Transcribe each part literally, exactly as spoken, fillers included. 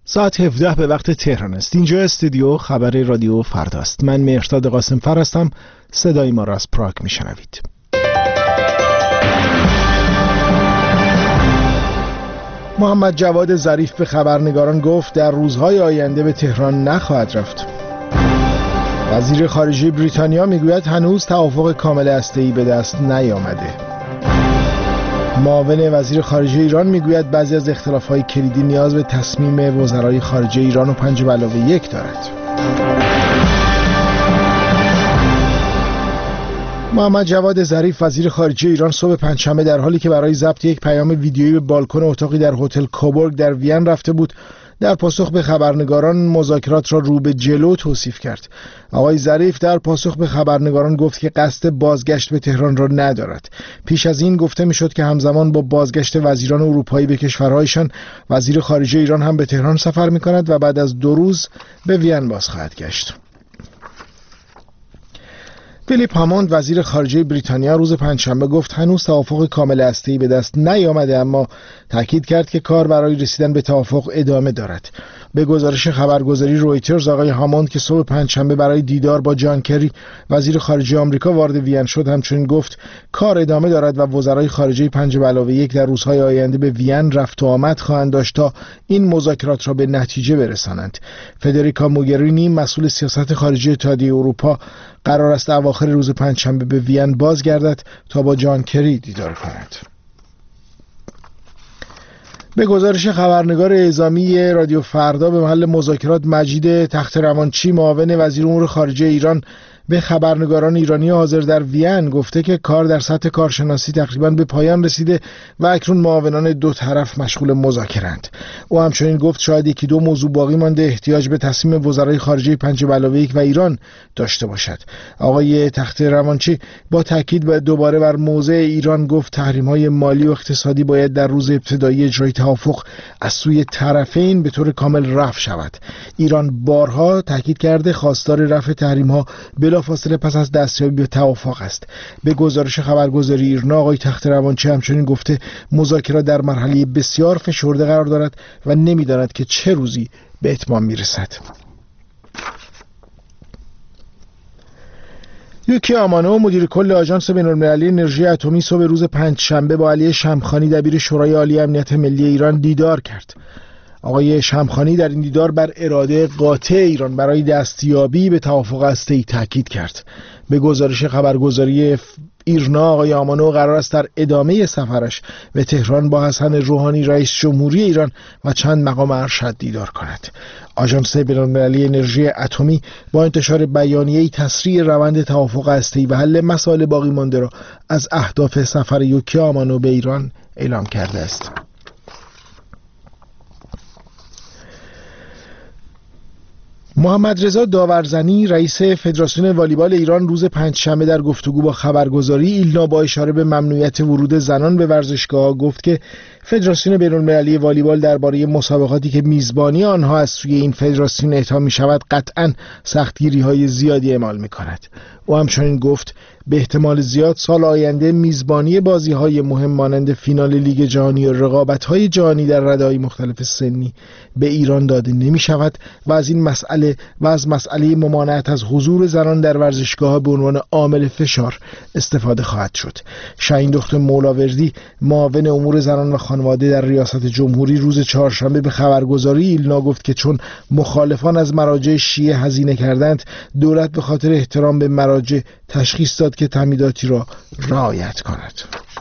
ساعت هفده به وقت تهران است. اینجا استودیو خبر رادیو فردا است. من مهرداد قاسمفر هستم. صدای ما را از پراگ میشنوید. محمد جواد ظریف به خبرنگاران گفت در روزهای آینده به تهران نخواهد رفت. وزیر خارجه بریتانیا میگوید هنوز توافق کامل هسته‌ای به دست نیامده. معاون وزیر خارجه ایران میگوید بعضی از اختلاف‌های کلیدی نیاز به تصمیم وزرای خارجه ایران و پنج به علاوه یک دارد. محمد جواد ظریف وزیر خارجه ایران صبح پنجشنبه در حالی که برای ضبط یک پیام ویدیویی به بالکن اتاقی در هتل کوبورگ در وین رفته بود، در پاسخ به خبرنگاران مذاکرات را رو به جلو توصیف کرد. آقای ظریف در پاسخ به خبرنگاران گفت که قصد بازگشت به تهران را ندارد. پیش از این گفته میشد که همزمان با بازگشت وزیران اروپایی به کشورهایشان، وزیر خارجه ایران هم به تهران سفر می‌کند و بعد از دو روز به وین باز خواهد گشت. فیلیپ هاموند وزیر خارجه بریتانیا روز پنجشنبه گفت هنوز توافق کامل هسته‌ای به دست نیامده، اما تاکید کرد که کار برای رسیدن به توافق ادامه دارد. به گزارش خبرگزاری رویترز آقای هاموند که صبح پنجشنبه برای دیدار با جان کری وزیر خارجه آمریکا وارد وین شد همچنین گفت کار ادامه دارد و وزرای خارجه پنج به علاوه یک در روزهای آینده به وین رفت و آمد خواهند داشت تا این مذاکرات را به نتیجه برسانند. فدریکا موگرینی مسئول سیاست خارجی اتحادیه اروپا قرار است اواخر روز پنجشنبه به وین بازگردد تا با جان کری دیدار کند. به گزارش خبرنگار اعزامی رادیو فردا به محل مذاکرات مجید تخت روانچی معاون وزیر امور خارجه ایران به خبرنگاران ایرانی حاضر در وین گفته که کار در سطح کارشناسی تقریباً به پایان رسیده و اکنون معاونان دو طرف مشغول مذاکره‌اند. او همچنین گفت شاید یکی دو موضوع باقی مانده احتیاج به تصمیم وزرای خارجه پنج به علاوه یک و ایران داشته باشد. آقای تخت روانچی با تاکید به دوباره بر موضع ایران گفت تحریم‌های مالی و اقتصادی باید در روز ابتدایی اجرای توافق از سوی طرفین به طور کامل رفع شود. ایران بارها تاکید کرده خواستار رفع تحریم‌ها بلافاصله پس از دستیابی به توافق است. به گزارش خبرگزاری ایرنا آقای تخت روانچی همچنین گفته مذاکرات در مرحله بسیار فشرده قرار دارد و نمی‌داند که چه روزی به اتمام می‌رسد. یوکی آمانو مدیر کل آژانس بین‌المللی انرژی اتمی صبح روز پنجشنبه با علی شمخانی دبیر شورای عالی امنیت ملی ایران دیدار کرد. آقای شمخانی در این دیدار بر اراده قاطع ایران برای دستیابی به توافق هسته‌ای تاکید کرد. به گزارش خبرگزاری ایرنا آقای آمانو قرار است در ادامه سفرش به تهران با حسن روحانی رئیس جمهوری ایران و چند مقام ارشد دیدار کند. آژانس بین‌المللی انرژی اتمی با انتشار بیانیه‌ای تسریع روند توافق هسته‌ای و حل مسائل باقی مانده را از اهداف سفر یوکی آمانو به ایران اعلام کرده است. محمد رضا داورزنی رئیس فدراسیون والیبال ایران روز پنجشنبه در گفتگو با خبرگزاری ایلنا با اشاره به ممنوعیت ورود زنان به ورزشگاه گفت که فدراسیون بین‌المللی والیبال درباره مسابقاتی که میزبانی آنها از سوی این فدراسیون اعطا می‌شود قطعاً سختگیری‌های زیادی اعمال می‌کند. او همچنین گفت به احتمال زیاد سال آینده میزبانی بازی‌های مهم مانند فینال لیگ جهانی و رقابت‌های جهانی در رده‌های مختلف سنی به ایران داده نمی‌شود و از این مسئله و از مسئله ممانعت از حضور زنان در ورزشگاه‌ها به عنوان عامل فشار استفاده خواهد شد. شاهین دختر مولاوردی معاون امور زنان و خانواده در ریاست جمهوری روز چهارشنبه به خبرگزاری ایلنا گفت که چون مخالفان از مراجع شیعه هزینه کردند، دولت به خاطر احترام به مراجع تشخیص داد که تعمیداتی را رعایت کند.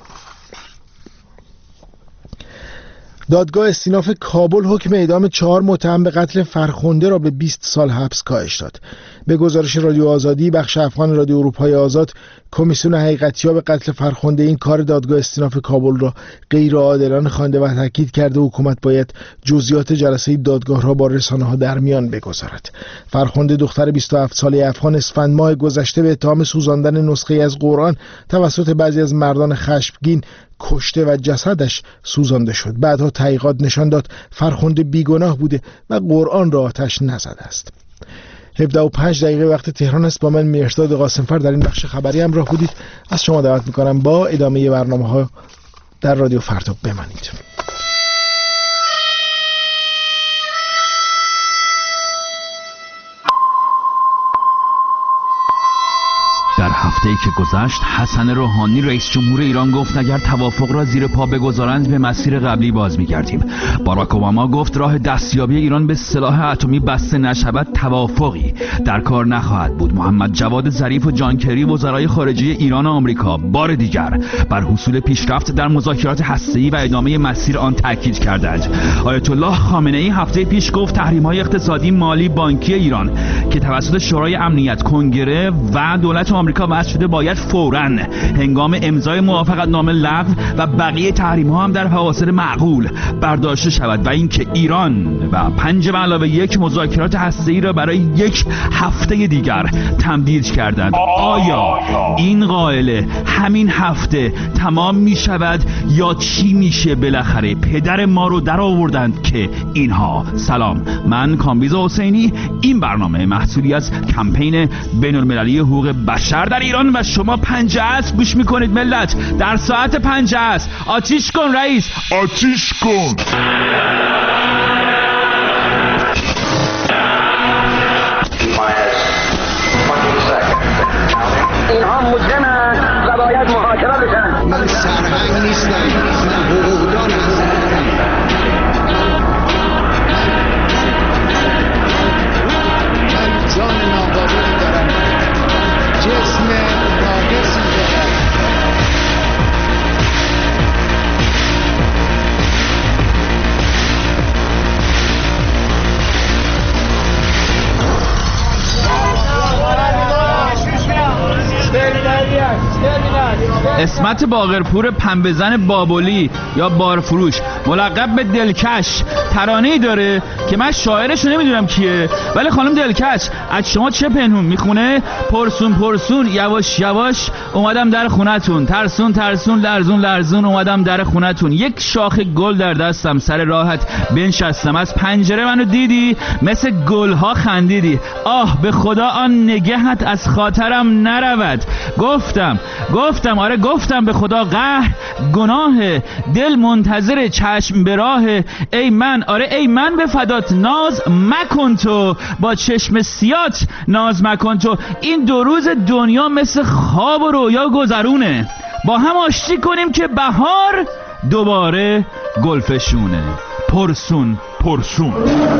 دادگاه استیناف کابل حکم اعدام چهار متهم به قتل فرخنده را به بیست سال حبس کاهش داد. به گزارش رادیو آزادی بخش افغان رادیو اروپای آزاد، کمیسیون حقیقتیاب قتل فرخنده این کار دادگاه استیناف کابل را غیر عادلانه خوانده و تاکید کرده حکومت باید جزئیات جلسه دادگاه را با رسانه‌ها در میان بگذارد. فرخنده دختر بیست و هفت ساله افغان اسفند ماه گذشته به اتهام سوزاندن نسخه از قرآن توسط بعضی از مردان خشمگین کشته و جسدش سوزانده شد. بعدها تحقیقات نشان داد فرخنده بیگناه بوده و قرآن را آتش نزده است. هفده و پنج دقیقه وقت تهران است. با من مهرداد قاسمفر در این بخش خبری همراه بودید. از شما دعوت میکنم با ادامه برنامه‌ها در رادیو فردا بمانید. هفته‌ای که گذشت حسن روحانی رئیس جمهور ایران گفت اگر توافق را زیر پا بگذارند به مسیر قبلی باز می‌گردیم. باراک اوباما گفت راه دستیابی ایران به سلاح اتمی بسته نشود توافقی در کار نخواهد بود. محمد جواد ظریف و جان کری وزرای خارجه ایران و آمریکا بار دیگر بر حصول پیشرفت در مذاکرات هسته‌ای و ادامه مسیر آن تاکید کردند. آیت الله خامنه‌ای هفته پیش گفت تحریم‌های اقتصادی، مالی، بانکی ایران که توسط شورای امنیت، کنگره و دولت آمریکا وضع شده باید فوراً هنگام امضای موافقتنامه لغو و بقیه تحریم‌ها هم در فواصل معقول برداشته شود و اینکه ایران و پنج به علاوه یک مذاکرات هسته‌ای را برای یک هفته دیگر تمدید کردند. آیا این قائله همین هفته تمام می شود یا چی میشه؟ بالاخره پدر ما رو در آوردند که اینها. سلام، من کامبیز حسینی. این برنامه محصولی از کمپین بین‌المللی حقوق بشر در ایران و شما پنجه است گوش میکنید. ملت در ساعت پنجه است. آتیش کن رئیس، آتیش کن. اینها مجرمند و باید محاکمه بشن. من سرهنگ نیستم، من حقوقدان هستم. من جان ناقابلی دارم، جسم ناقصی دارم. اسمت باقرپور پنبه‌زن بابلی یا بارفروش ملقب به دلکش ترانه‌ای داره که من شاعرشو نمیدونم کیه، ولی خانم دلکش از شما چه پنهون میخونه؟ پرسون پرسون یواش یواش اومدم در خونتون، ترسون ترسون لرزون لرزون اومدم در خونتون، یک شاخ گل در دستم سر راحت بنشستم، از پنجره منو دیدی مثل گلها خندیدی، آه به خدا آن نگهت از خاطرم نرود. گفتم گفتم آره گفتم به خدا قهر گناه، دل منتظر چشم به راه، ای من آره ای من به فدات ناز مکن تو، با چشم سیات ناز مکن تو. این دو روز دنیا مثل خواب و رویا گذرونه، با هم آشتی کنیم که بهار دوباره گلفشونه. پرسون پرسون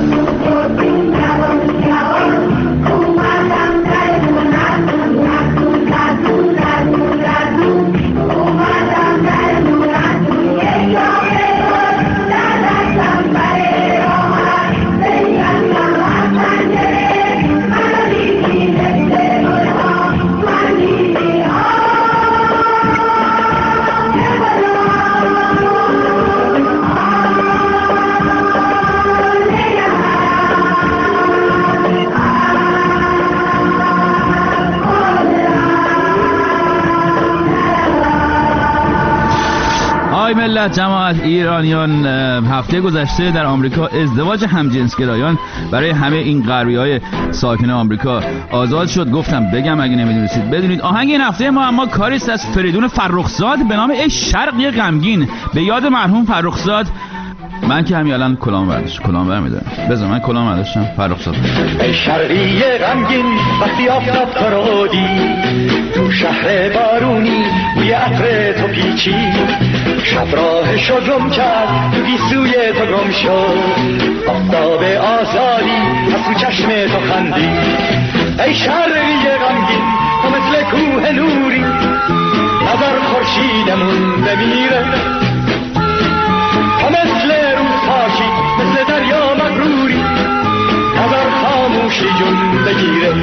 ملت جماعت ایرانیان. هفته گذشته در آمریکا ازدواج همجنسگرایان برای همه این غربی‌های ساکن آمریکا آزاد شد. گفتم بگم اگه نمیدونستید بدونید. آهنگ این هفته ما اما کاری است از فریدون فرخزاد به نام ای شرقی غمگین به یاد مرحوم فرخزاد. من که همین الان کلام برداشت کلام برمی‌دارم. بذار من کلام برداشتم. فرخزاد ای شرقی غمگین وقتی آفتاب ترودی تو شهر بارونی بوی عطر تو پیچی، شب راهشو گم کرد تو گیسوی تو گم شد، آفتاب آزادی از تو چشم تو خندی. ای شرقی غمگین تو مثل کوه نوری، نظر خورشیدمون بمیره، تو مثل روز پاکی مثل دریا مغروری، نظر خاموشی جون بگیره.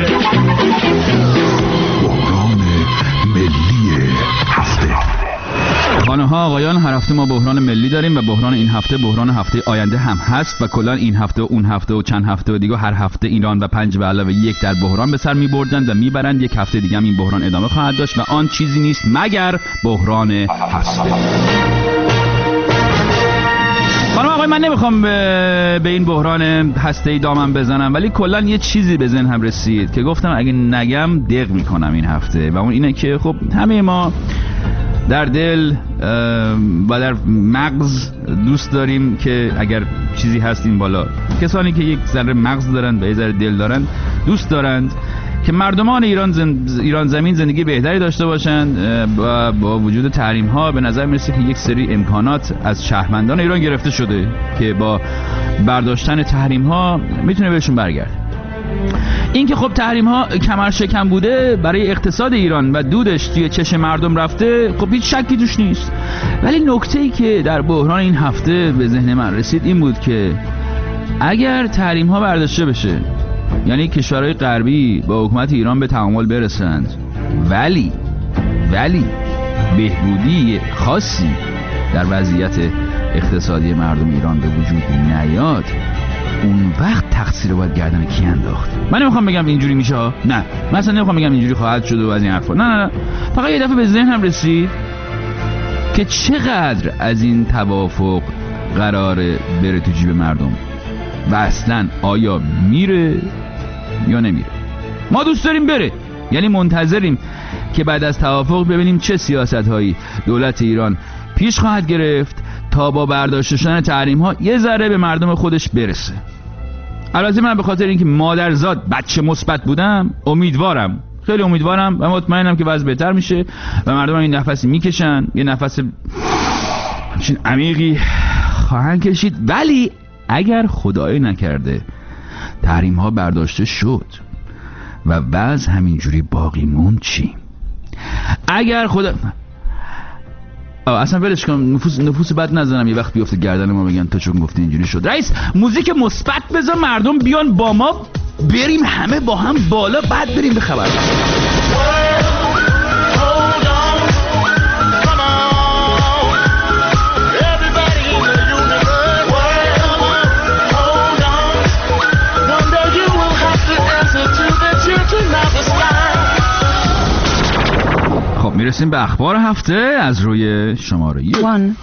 بحران ملی هفته. خانم‌ها آقایان، هر هفته ما بحران ملی داریم و بحران این هفته بحران هفته آینده هم هست و کلا این هفته و اون هفته و چند هفته و دیگه هر هفته ایران و پنج به علاوه یک در بحران به سر می‌بردند و میبرند. یک هفته دیگه هم این بحران ادامه خواهد داشت و آن چیزی نیست مگر بحران هسته. خانم آقای، من نمیخوام به, به این بحران هسته‌ای دامن بزنم، ولی کلا یه چیزی به ذهنم رسید که گفتم اگه نگم دق میکنم این هفته، و اون اینه که خب همه ما در دل و در مغز دوست داریم که اگر چیزی هست این بالا، کسانی که یک ذره مغز دارند و یک ذره دل دارند دوست دارند که مردمان ایران زن... ایران زمین زندگی بهتری داشته باشند و با وجود تحریم ها به نظر میرسه که یک سری امکانات از شهروندان ایران گرفته شده که با برداشتن تحریم ها میتونه بهشون برگرده. این که خب تحریم ها کمر شکن بوده برای اقتصاد ایران و دودش توی چشم مردم رفته، خب هیچ شکی توش نیست. ولی نکته‌ای که در بحران این هفته به ذهن من رسید این بود که اگر تحریم ها برداشته بشه، یعنی کشورهای غربی با حکومت ایران به تعامل برسند ولی ولی بهبودی خاصی در وضعیت اقتصادی مردم ایران به وجود نیاد، اون وقت تقصیر رو باید گردن کی انداخت؟ من نمیخوام بگم اینجوری میشه، نه مثلا نمیخوام بگم اینجوری خواهد شد و از این حرفا، نه نه نه فقط یه دفعه به ذهنم رسید که چقدر از این توافق قراره بره تو جیب مردم و اصلا آیا میره یا نمیره. ما دوست داریم بره، یعنی منتظریم که بعد از توافق ببینیم چه سیاست هایی دولت ایران پیش خواهد گرفت تا با برداشته شدن تحریم ها یه ذره به مردم خودش برسه. البته من به خاطر اینکه مادرزاد بچه مثبت بودم امیدوارم، خیلی امیدوارم و مطمئنم که وضع بهتر میشه و مردم این نفسی میکشن، یه نفس همچین عمیقی خواهند کشید. ولی اگر خدای نکرده تحریم ها برداشته شد و وضع همینجوری باقی موند چی؟ اگر خدا اصلا ولش کن، نفوس نفوس بد نزنم یه وقت بیفته گردن ما بگن تو چون گفتی اینجوری شد. رئیس موزیک مثبت بذار مردم بیان با ما بریم همه با هم بالا، بعد بریم به خبر. میرسیم به اخبار هفته از روی شماره یک.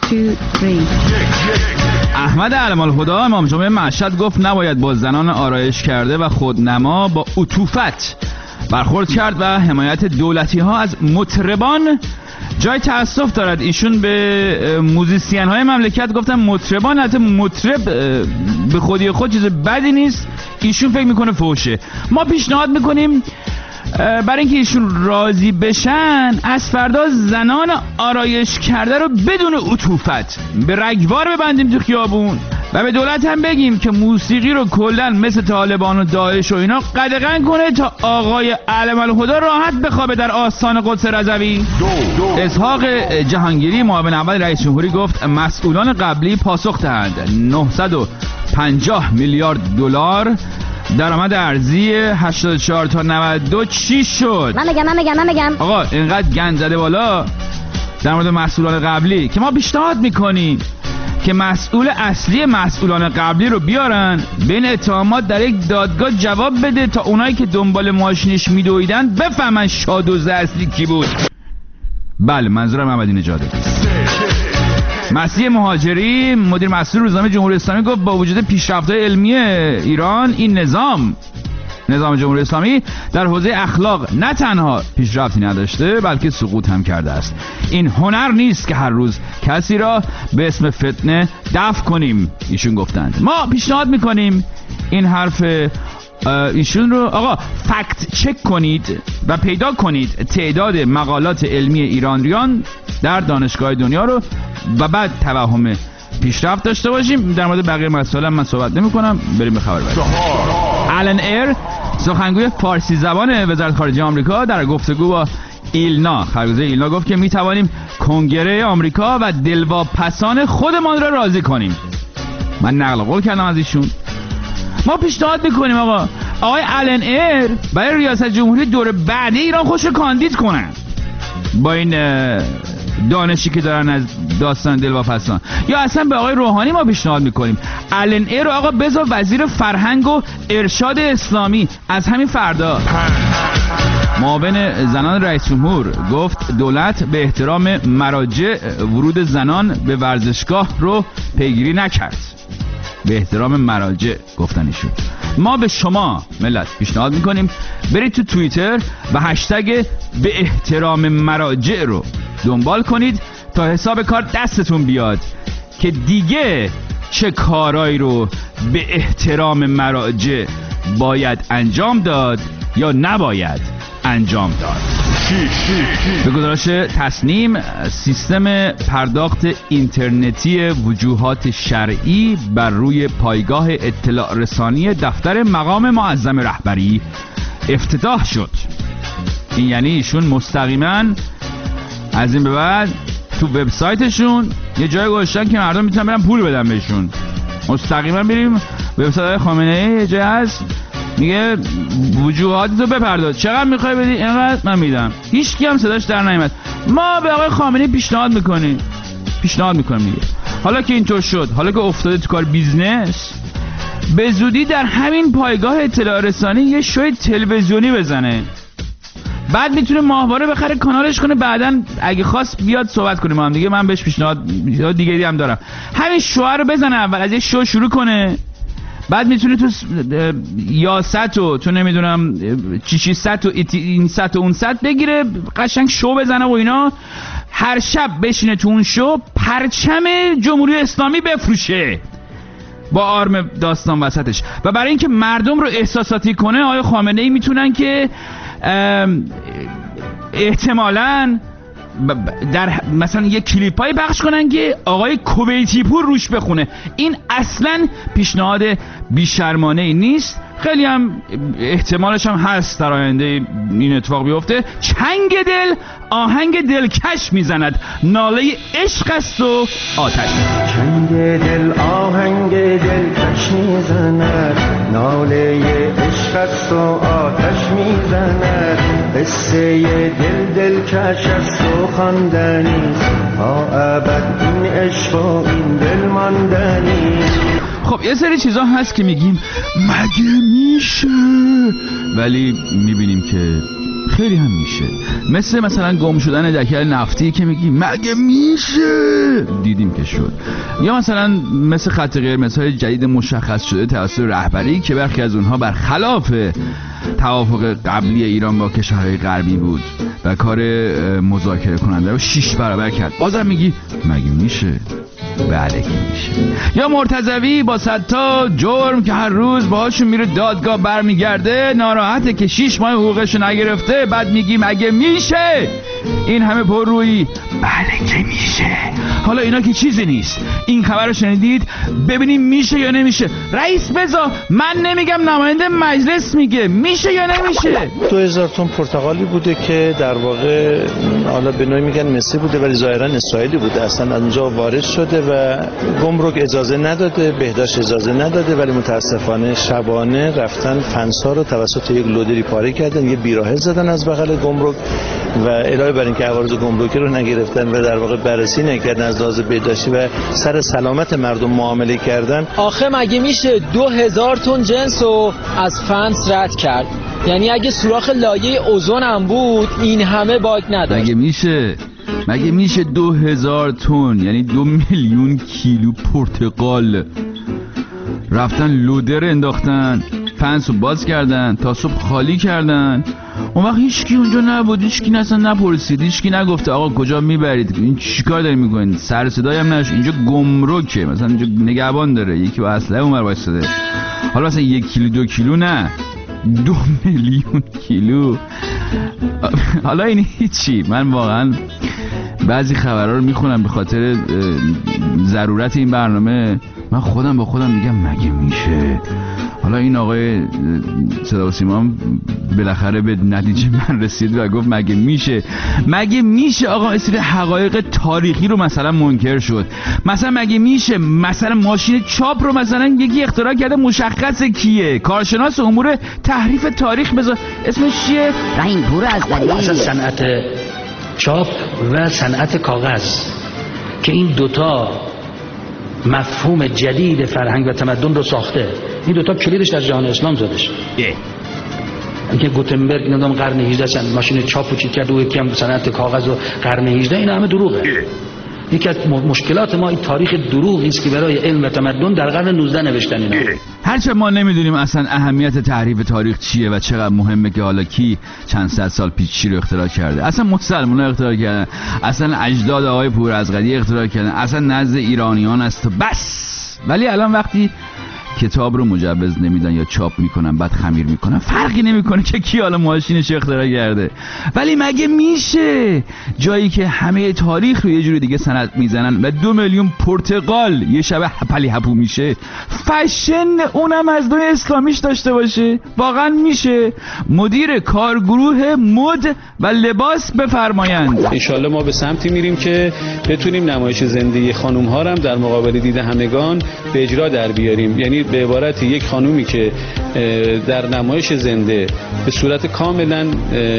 احمد علم الهدی امام جمعه مشهد گفت نباید با زنان آرایش کرده و خودنما با عطوفت برخورد کرد و حمایت دولتی ها از مطربان جای تأسف دارد. ایشون به موزیسین های مملکت گفتن مطربان، حتی مطرب به خودی خود چیز بدی نیست، ایشون فکر میکنه فوشه. ما پیشنهاد میکنیم برای اینکه ایشون راضی بشن از فردا زنان آرایش کرده رو بدون عطوفت به رگبار ببندیم تو خیابون و به دولت هم بگیم که موسیقی رو کلن مثل طالبان و داعش و اینا قدغن کنه تا آقای علم الهدی راحت بخوابه در آستان قدس رضوی. اسحاق جهانگیری معاون اول رئیس جمهوری گفت مسئولان قبلی پاسخ دهند نهصد و پنجاه میلیارد دلار درآمد ارزی هشتاد و چهار تا نود و دو چی شد؟ من بگم من بگم من بگم آقا اینقدر گند زده بالا در مورد مسئولان قبلی که ما پیشنهاد میکنیم که مسئول اصلی مسئولان قبلی رو بیارن بین اتهامات در یک دادگاه جواب بده تا اونایی که دنبال ماشینش میدویدن بفهمن شادوزه اصلی کی بود. بله منظورم احمدی نژاد. مسیح مهاجری مدیر مسئول روزنامه جمهوری اسلامی گفت با وجود پیشرفت‌های علمی ایران این نظام نظام جمهوری اسلامی در حوزه اخلاق نه تنها پیشرفتی نداشته بلکه سقوط هم کرده است. این هنر نیست که هر روز کسی را به اسم فتنه دفع کنیم ایشون گفتند. ما پیشنهاد میکنیم این حرف ایشون رو آقا فکت چک کنید و پیدا کنید تعداد مقالات علمی ایرانیان در دانشگاه دنیا رو و بعد توهم پیشرفت داشته باشیم. در مورد بقیه مسائل من صحبت نمی کنم، بریم به خبر بعدی. آلن ایر سخنگوی فارسی زبان وزارت خارجه آمریکا در گفتگو با ایلنا خبرگزاری ایلنا گفت که می توانیم کنگره آمریکا و دلواپسان خودمان را راضی کنیم. من نقل قول کردم از ایشون. ما پیشنهاد میکنیم آقا آقای آلن ایر برای ریاست جمهوری دور بعدی ایران خوش رو کاندید کنن با این دانشی که دارن از داستان دلواپسان، یا اصلا به آقای روحانی ما پیشنهاد میکنیم آلن ایر رو آقا بذار وزیر فرهنگ و ارشاد اسلامی از همین فردا. معاون زنان رئیس جمهور گفت دولت به احترام مراجع ورود زنان به ورزشگاه رو پیگیری نکرد. به احترام مراجع گفتنشون. ما به شما ملت پیشنهاد میکنیم برید تو توییتر و هشتگ به احترام مراجع رو دنبال کنید تا حساب کار دستتون بیاد که دیگه چه کارایی رو به احترام مراجع باید انجام داد یا نباید انجام داد. به گزارش تصنیم، سیستم پرداخت اینترنتی وجوهات شرعی بر روی پایگاه اطلاع رسانی دفتر مقام معظم رهبری افتتاح شد. این یعنی ایشون مستقیما از این به بعد تو وبسایتشون یه جای گذاشتن که مردم میتونن برن پول بدن بهشون. مستقیما بریم وبسایت خامنه ای، یه جای هست میگه وجوهاتتو بپرداز، چقدر میخوای بدی اینقدر من میدم. هیچ کی هم صداش در نیامد. ما به آقای خامنه‌ای پیشنهاد میکنیم پیشنهاد میکنیم دیگه. حالا که اینطور شد، حالا که افتاده تو کار بیزنس، به زودی در همین پایگاه اطلاع رسانی یه شوی تلویزیونی بزنه، بعد میتونه ماهواره بخره کانالش کنه، بعدن اگه خواست بیاد صحبت کنیم هم دیگه. من بهش پیشنهاد دیگری هم دارم، همین شوهر رو بزنه اول، از یه شو شروع کنه، بعد میتونه تو یاست و تو نمیدونم چی چی ست و این ست و اون ست بگیره، قشنگ شو بزنه و اینا، هر شب بشینه تو اون شو پرچم جمهوری اسلامی بفروشه با آرم داستان وسطش. و برای اینکه مردم رو احساساتی کنه، آقای خامنه ای میتونن که احتمالاً در مثلا یک کلیپای پخش کنن که آقای کویتی پور روش بخونه. این اصلا پیشنهاد بیشرمانه ای نیست، خیلی هم احتمالش هم هست در آینده این اتفاق بیفته. چنگ دل آهنگ دلکش میزند، ناله عشق است و آتش. چنگ دل آهنگ دلکش میزند، ناله عشق است و آتش میزند، قصه دل دلکش است و خواندنی، تا ابد این عشق و این دل ماندنی. خب یه سری چیزا هست که میگیم مگه میشه، ولی میبینیم که خیلی هم میشه. مثل مثلا گم شدن دکل نفتی که میگیم مگه میشه، دیدیم که شد. یا مثلا مثل خط قرمزهای جدید مشخص شده توسط رهبری که برخی از اونها برخلاف توافق قبلی ایران با کشورهای غربی بود و کار مذاکره کننده رو شش برابر کرد. بازم میگی مگه میشه، بله که میشه. یا مرتضوی با صد تا جرم که هر روز باهاشون میره دادگاه برمیگرده، ناراحته که شش ماه حقوقش نگرفته، بعد میگیم اگه میشه. این همه پر روی بله که میشه. حالا اینا که چیزی نیست. این خبر رو شنیدید، ببینیم میشه یا نمیشه. رئیس بزا، من نمیگم، نماینده مجلس میگه میشه یا نمیشه. دو هزار تن پرتقالی بوده که در واقع حالا به نوعی میگن مصری بوده ولی ظاهرا اسرائیلی بوده، اصلا از اونجا وارد شده و گمرک اجازه نداده، بهداشت اجازه نداده، ولی متاسفانه شبانه رفتن فنسا رو توسط یک لودری پاره کردن، یه بیراهه زدن از بغل گمرک و علاوه بر اینکه عوارض گمرکی رو نگرفتن و در واقع بررسی نکردن از لحاظ بهداشتی و سر سلامت مردم معامله کردن. آخه مگه میشه دو هزار تن جنس رو از فنس رد کرد؟ یعنی اگه سوراخ لایه اوزون هم بود این همه باگ نداشت. مگه میشه مگه میشه دو هزار تن، یعنی دو میلیون کیلو پرتقال رفتن لودر انداختن، فنس رو باز کردن، تا صبح خالی کردن. اون وقت هیچکی اونجا نبود، هیچکی اصلا نپرسید، هیچکی نگفته آقا کجا میبرید، این چیکار دارین میکنین، سر صدایی هم نشد. اینجا گمرکه، مثلا اینجا نگهبان داره، یکی با اسلحه اونور وایساده. حالا مثلا یک کیلو دو کیلو نه، دو میلیون کیلو. حالا این هیچی. من واقعا بعضی خبرها رو میخونم به خاطر ضرورت این برنامه، من خودم با خودم میگم مگه میشه. حالا این آقای صدا و سیما بالاخره به نتیجه من رسید و گفت مگه میشه. مگه میشه آقا اصلا حقایق تاریخی رو مثلا منکر شد. مثلا مگه میشه مثلا ماشین چاپ رو مثلا یکی اختراع کرده، مشخص کیه، کارشناس امور تحریف تاریخ بذار اسمش چیه، رحیم پور ازغری. اصلا صنعت چاپ و صنعت کاغذ که این دوتا مفهوم جدید فرهنگ و تمدن رو ساخته، این دوتا کلیدش در جهان اسلام زدش. اینکه گوتنبرگ اینا قرن هجده چند ماشین چاپ و چیز کرد و یکی هم صنعت کاغذ و قرن هجده، اینا همه دروغه. یکی از مشکلات ما این تاریخ دروغی است که برای علم و تمدن در قرن نوزده نوشتن اینا. هرچند ما نمیدونیم اصلا اهمیت تحریف تاریخ چیه و چقدر مهمه که حالا کی چند صد سال پیش چی رو اختراع کرده. اصلا مسلمان‌ها اختراع کردن، اصلا اجداد آقای پور ازغری اختراع کردن، اصلا نزد ایرانیان است بس. ولی الان وقتی کتاب رو مجوز نمیدن یا چاپ میکنن بعد خمیر میکنن، فرقی نمیکنه که کی حالا ماشینش اختراع کرده. ولی مگه میشه جایی که همه تاریخ رو یه جوری دیگه سند میزنن و دو میلیون پرتقال یه شب هپلی هپو میشه، فشن اونم از دنیای اسلامیش داشته باشه؟ واقعا میشه؟ مدیر کارگروه مد و لباس بفرمایند. انشالله ما به سمتی میریم که بتونیم نمایش زنده خانوم ها هم در مقابل دید همگان به اجرا در بیاریم. یعنی به عبارت یک خانومی که در نمایش زنده به صورت کاملا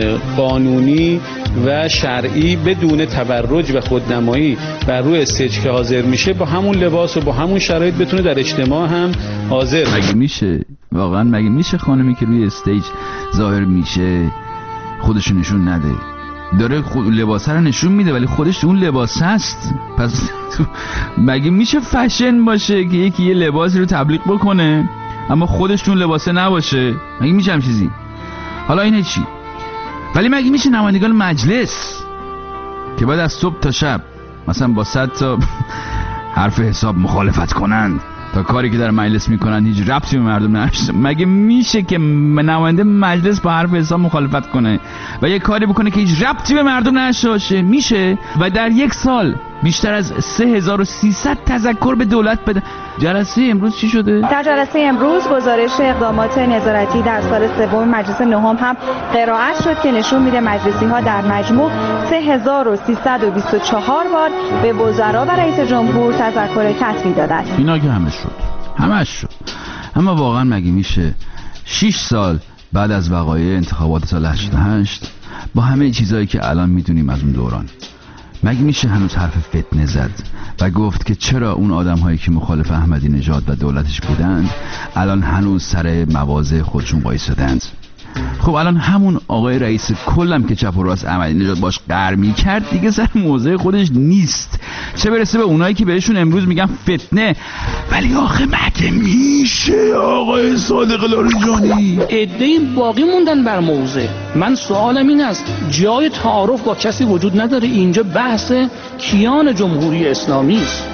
قانونی و شرعی بدون تبرج و خودنمایی بر روی استیج که حاضر میشه با همون لباس و با همون شرایط بتونه در اجتماع هم حاضر. مگه میشه؟ واقعا مگه میشه خانمی که روی استیج ظاهر میشه خودش نشون نده؟ داره خود لباسه رو نشون میده ولی خودش اون لباس هست. پس مگه میشه فشن باشه که یکی یه لباسی رو تبلیغ بکنه اما خودش اون لباسه نباشه؟ مگه میشه هم چیزی؟ حالا اینه چی؟ ولی مگه میشه نمایندگان مجلس که بعد از صبح تا شب مثلا با صد تا حرف حساب مخالفت کنند تا کاری که در مجلس میکنن هیچ ربطی به مردم نداشته، مگه میشه که نماینده مجلس با حرف حساب مخالفت کنه و یه کاری بکنه که هیچ ربطی به مردم نداشته باشه؟ میشه؟ و در یک سال بیشتر از سه هزار و سیصد تذکر به دولت بده. جلسه امروز چی شده؟ در جلسه امروز گزارش اقدامات نظارتی در سال سوم مجلس نهم هم قرائت شد که نشون میده مجلسی ها در مجموع سه هزار و سیصد و بیست و چهار بار به وزرا و رئیس جمهور تذکر تطبیع دادند. اینا که همه شد، همش شد. اما واقعا مگه میشه شش سال بعد از وقایع انتخابات سال هشتاد و هشت با همه چیزایی که الان میدونیم از اون دوران، مگه میشه هنوز حرف فتنه زد و گفت که چرا اون آدم هایی که مخالف احمدی نژاد و دولتش بودند الان هنوز سر مواضع خودشون وایسادند؟ خب الان همون آقای رئیس کلم که چپ و راست احمدی نژاد باش قهر می‌کرد دیگه سر موضع خودش نیست، چه برسه به اونایی که بهشون امروز میگن فتنه. ولی آخه مگه میشه آقای صادق لاریجانی؟ عده‌ای باقی موندن بر موضع. من سوالم این است جای تعارف با کسی وجود نداره؟ اینجا بحث کیان جمهوری اسلامی است.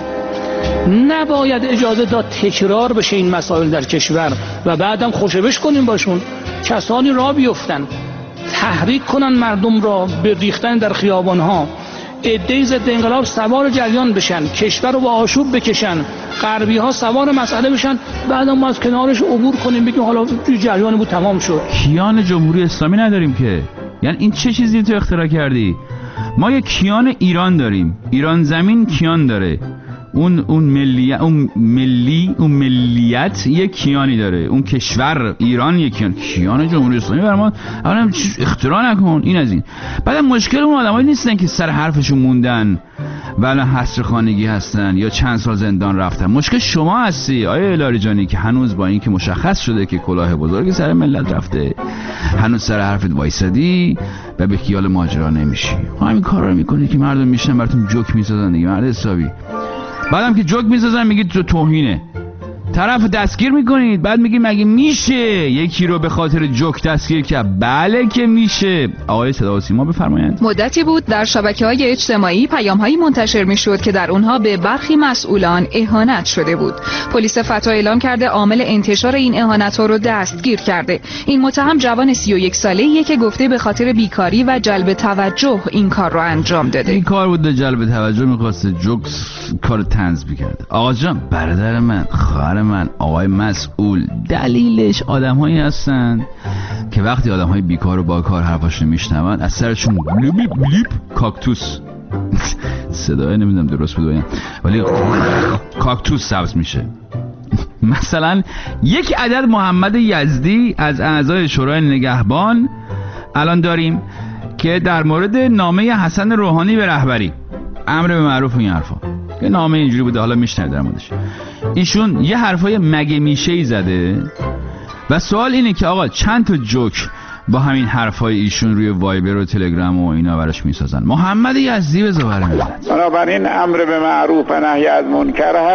نباید اجازه داد تکرار بشه این مسائل در کشور و بعدم خوشبش کنیم باشون. کسانی را بیفتن تحریک کنن مردم را به ریختن در خیابانها، عده‌ای ضد انقلاب سوار جریان بشن، کشور رو با آشوب بکشن، غربی ها سوار مسئله بشن، بعدم ما از کنارش عبور کنیم بگیم حالا جریان بود تمام شد. کیان جمهوری اسلامی نداریم که؟ یعنی این چه چیزی تو اختراع کردی؟ ما یک کیان ایران داریم، ایران زمین کیان داره، اون اون ملی اون ملی اون ملیت یک کیانی داره، اون کشور ایران یک کیان. کیان جمهوری اسلامی برای ما اولا اختراع نکن. این از این. بعدم مشکل اون آدمایی نیستن که سر حرفشون موندن و الان حصر خانگی هستن یا چند سال زندان رفتن. مشکل شما هستی آیه لاریجانی که هنوز با این که مشخص شده که کلاه بزرگی سر ملت رفته هنوز سر حرفت وایسادی و به خیال ماجرا نمیشی. همین کارا رو میکنی که مردم میشنن براتون جوک میسازن دیگه، مرد حسابی. بعدم که جوک میسازن میگید تو توهینه، طرف دستگیر میکنید، بعد میگید مگه میشه یکی رو به خاطر جوک دستگیر کرد؟ بله که میشه. آقای صدا و سیما بفرمایید. مدتی بود در شبکه‌های اجتماعی پیام‌هایی منتشر میشد که در اونها به برخی مسئولان اهانت شده بود. پلیس فتا اعلام کرده عامل انتشار این اهانت‌ها رو دستگیر کرده. این متهم جوان سی و یک ساله‌ایه که گفته به خاطر بیکاری و جلب توجه این کار رو انجام داده. این کار بود جلب توجه، می‌خواسته جوک کار طنز بکرد. آقا جان، برادر من، خواهر من، آقای مسئول، دلیلش آدم‌هایی هستن که وقتی آدم‌های بیکار و با کار حرفاشو میشنون از سرشون بلیپ بلیپ کاکتوس صدای نمیدونم درست بود بگم ولی کاکتوس سبز میشه. مثلا یک عدد محمد یزدی از اعضای شورای نگهبان الان داریم که در مورد نامه حسن روحانی به رهبری امر به معروف و این حرفا که نامه اینجوری بوده، حالا میشنوید در موردش، ایشون یه حرفای مگه میشه‌ای زده و سوال اینه که آقا چند تا جوک با همین حرفای ایشون روی وایبر و تلگرام و اینا براش میسازن. محمد یزدی به زبر ملت. بنابراین امر به معروف و نهی از منکر هم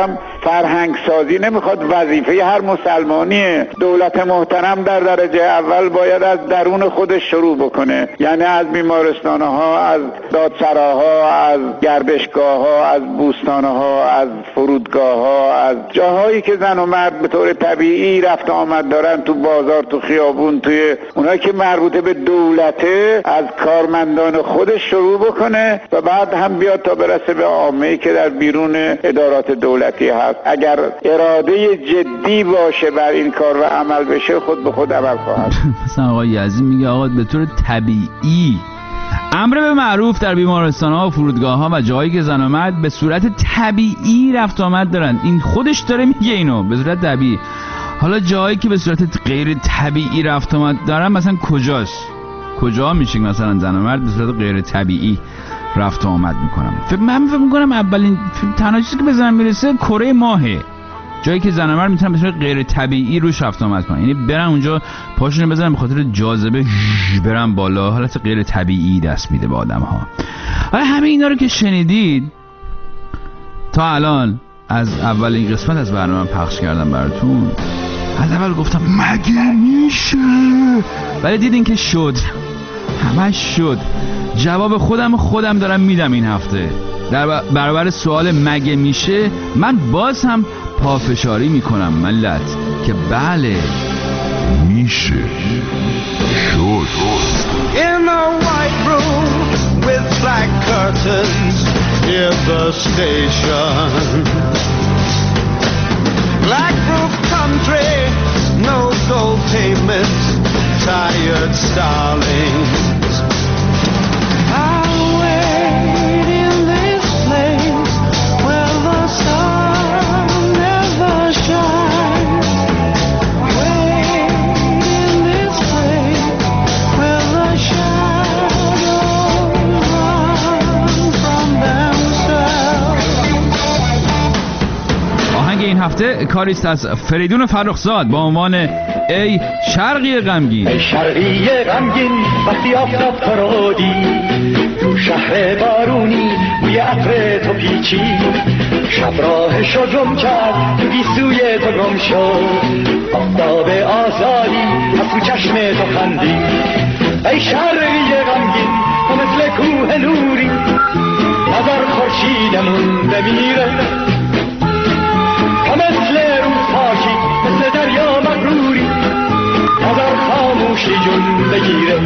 فرهنگ سازی نمیخواد وظیفه هر مسلمانیه. دولت محترم در درجه اول باید از درون خودش شروع بکنه، یعنی از بیمارستانها، از دادسراها، از گردشگاهها، از بوستانها، از فرودگاهها، از جاهایی که زن و مرد به طور طبیعی رفت آمد دارن، تو بازار، تو خیابون، توی اونایی که مربوطه به دولته، از کارمندان خودش شروع بکنه و بعد هم بیاد تا برسه به عامه‌ای که در بیرون ادارات دولتی هست. اگر اراده جدی باشه بر این کار و عمل بشه، خود به خود عمل خواهد. مثلا آقای یزدی میگه آقا به طور طبیعی امر به معروف در بیمارستان‌ها و فرودگاه‌ها و جایی که زن و مرد به صورت طبیعی رفت آمد دارن. این خودش داره میگه اینو به صورت طبیعی. حالا جایی که به صورت غیر طبیعی رفت آمد دارن مثلا کجاست؟ کجا میشه مثلا زن و مرد به صورت غیر طبیعی رفت آمد میکنم؟ من فکر میکنم اولین تنها چیزی که به ذهنم میرسه کره ماهه، جایی که زن و مرد میتونن به صورت غیر طبیعی روش رفت آمد کنن، یعنی برن اونجا پاشونو بزنن به خاطر جاذبه برن بالا، حالت غیر طبیعی دست میده به آدم ها. حالا همه اینا رو که شنیدید تا الان، از اولین قسمت از برنامه پخش کردم براتون، از اول گفتم مگه میشه، ولی دیدین که شد، همش شد. جواب خودم خودم دارم میدم این هفته. در برابر سوال مگه میشه من باز هم پافشاری میکنم ملت که بله میشه. شد. In a white room with black curtains near the station, black roof country, no gold pavement, tired starlings. I'll wait in this place where the sun never shines. Wait in this place where the shadows run from themselves. آهنگ این هفته کاریست از فریدون فرخزاد با عنوان ای شرقی غمگین. ای شرقی غمگین وقتی آفتاب تو رو دید، تو شهر بارونی بوی عطر تو پیچید، شب راهش رو گم کرد تو گیسوی تو گم شد، آفتاب آزادی از تو چشم تو خندید. ای شرقی غمگین تو مثل کوه نوری، نظر خورشیدمون بمیره، تو مثل روز پاکی، مثل دریا مغروری، نظر خاموشی جون بگیره.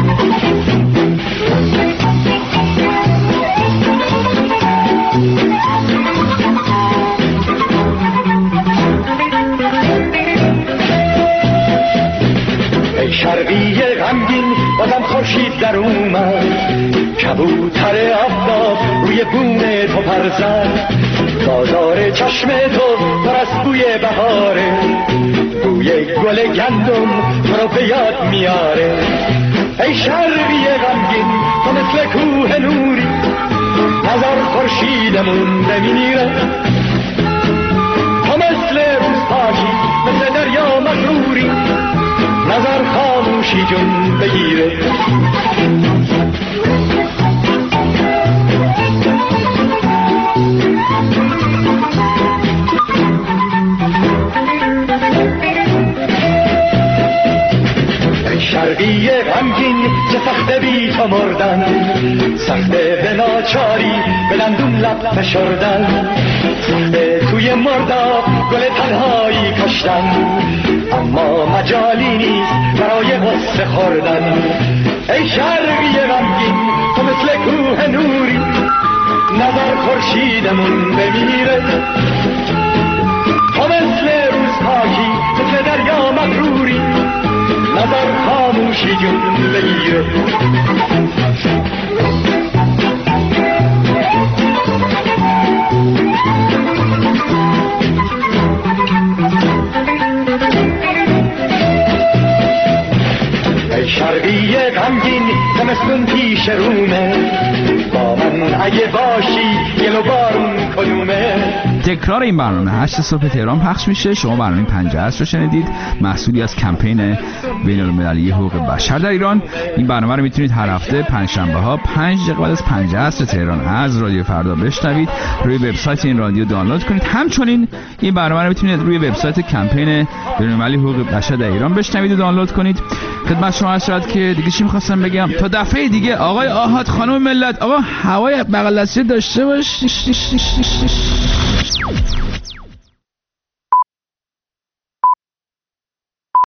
ای شرقی غمگین بازم خورشید در اومد، کبوتر آفتاب روی بوم تو پر زد، بازار چشم تو پر از بوی بهاره، بوی گل گندم تو رو به یاد میاره. ای شرقی غمگین تو مثل کوه نوری، نظر خورشیدمون بمیره، تو مثل روز پاکی، مثل دریا مغروری، نظر خاموشی جون بگیره. شرقی غمگین چه سخته بی تو مردن، سخته به ناچاری به دندون لب فشردن، سخته توی مرداب گل تنهایی کشتن، اما مجالی نیست برای غصه خوردن. ای شرقی غمگین تو مثل کوه نوری، نظر خورشیدمون بمیره، تو مثل روز پاکی، مثل دریا مغروری، نظر خاموشی جون بگیره. ای شرقی غمگین زمستون پیش رومه، با من اگه باشی گل و بارون کدومه. تکرار این برنامه هشت صبح تهران پخش میشه. شما برنامه پنجاه عصر رو شنیدید، محصولی از کمپین بین‌المللی حقوق بشر در ایران. این برنامه رو میتونید هر هفته پنجشنبه ها پنج دقیقه بعد از پنجاه عصر تهران از رادیو فردا بشنوید. روی وبسایت این رادیو دانلود کنید. همچنین این برنامه رو میتونید روی وبسایت کمپین بین‌المللی حقوق بشر در ایران بشنوید و دانلود کنید. خدمت شما عرض شد که دیگه چی می‌خواستم بگم. تا دفعه دیگه آقای آحاد، خانم ملت، آقا هوای بغل دستی داشته باش.